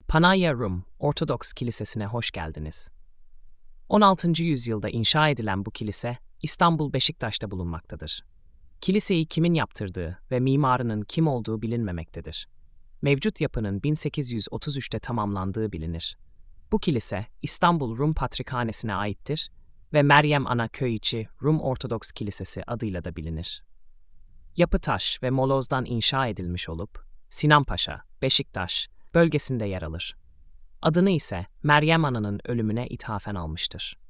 Panayya Rum Ortodoks Kilisesi'ne hoş geldiniz. 16. yüzyılda inşa edilen bu kilise, İstanbul Beşiktaş'ta bulunmaktadır. Kiliseyi kimin yaptırdığı ve mimarının kim olduğu bilinmemektedir. Mevcut yapının 1833'te tamamlandığı bilinir. Bu kilise, İstanbul Rum Patrikhanesi'ne aittir ve Meryem Ana Köyüçi Rum Ortodoks Kilisesi adıyla da bilinir. Yapı taş ve molozdan inşa edilmiş olup, Sinanpaşa, Beşiktaş bölgesinde yer alır. Adını ise Meryem Ana'nın ölümüne ithafen almıştır.